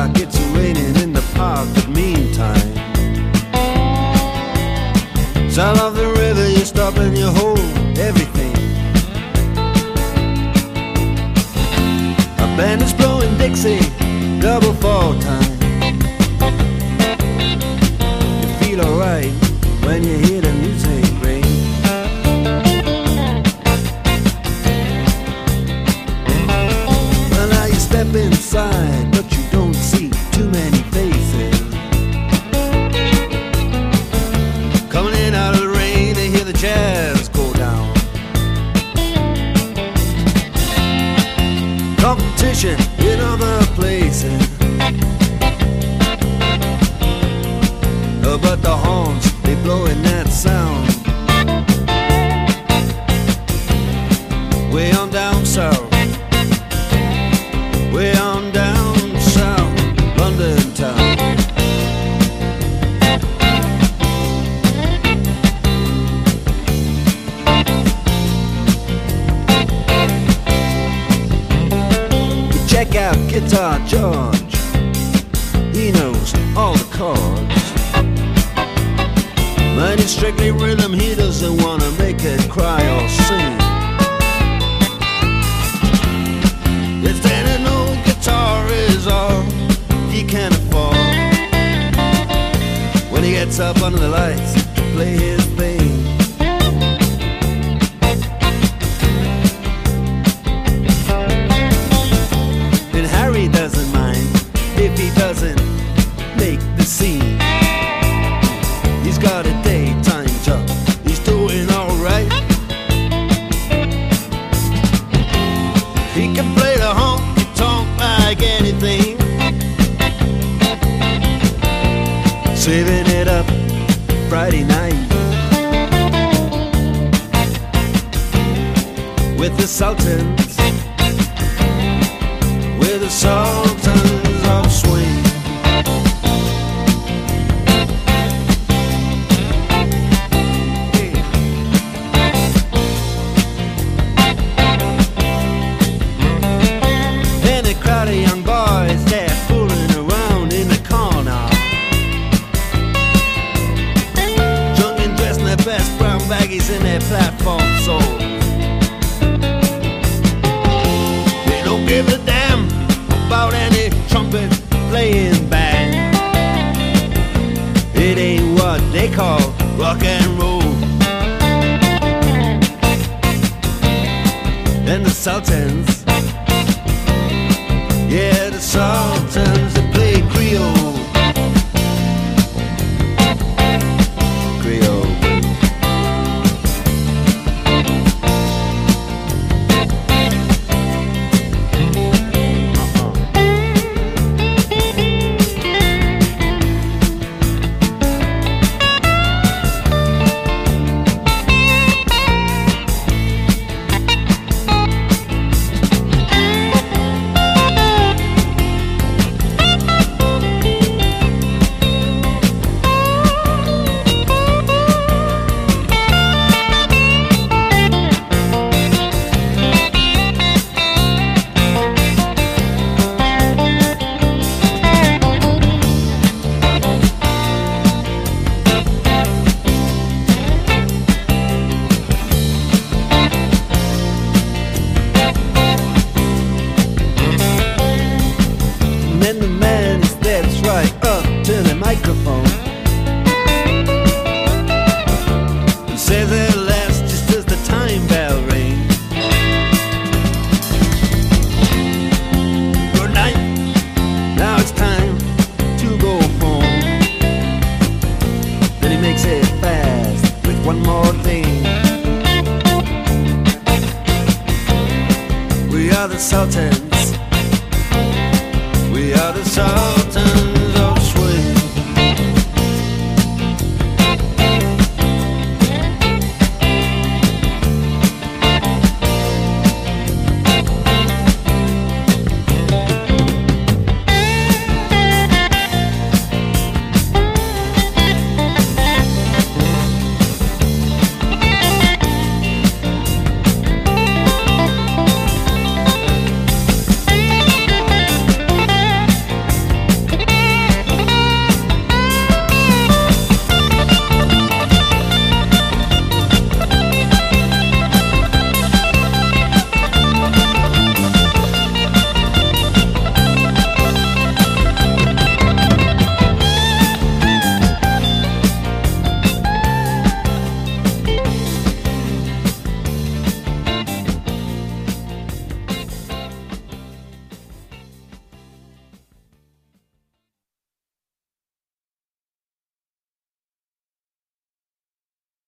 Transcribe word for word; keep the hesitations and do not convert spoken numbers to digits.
like it's raining in the park, but meantime, sound of the river, you stop and you hold everything. A band is blowing Dixie, double fall time. You feel alright when you hear the music ring. Well, now you step inside, but you don't see too many faces. Coming in out of the rain, they hear the jazz go down. Competition in other places, oh, but the horns, they blowing that sound. Way on down south, way on down south, London town. Check out Guitar George, he knows all the chords. But it's strictly rhythm, he doesn't wanna make it cry or sing. If then an old guitar is all he can afford, when he gets up under the lights to play his thing. Then Harry doesn't mind if he doesn't make the scene. He's got a daytime job, he's doing alright. He can play the honky-tonk like anything, saving it up Friday night with the Sultans, with the Sultans of Swing. Crowd of young boys, they're fooling around in the corner, drunk and dressed in their best brown baggies in their platform soles. They don't give a damn about any trumpet playing band. It ain't what they call rock and roll. And the Sultans, yeah, the Sultans, they play Creole. Creole. And the man he steps right up to the microphone and says at last, just as the time bell rings, good night, now it's time to go home. Then he makes it fast with one more thing. We are the Sultans,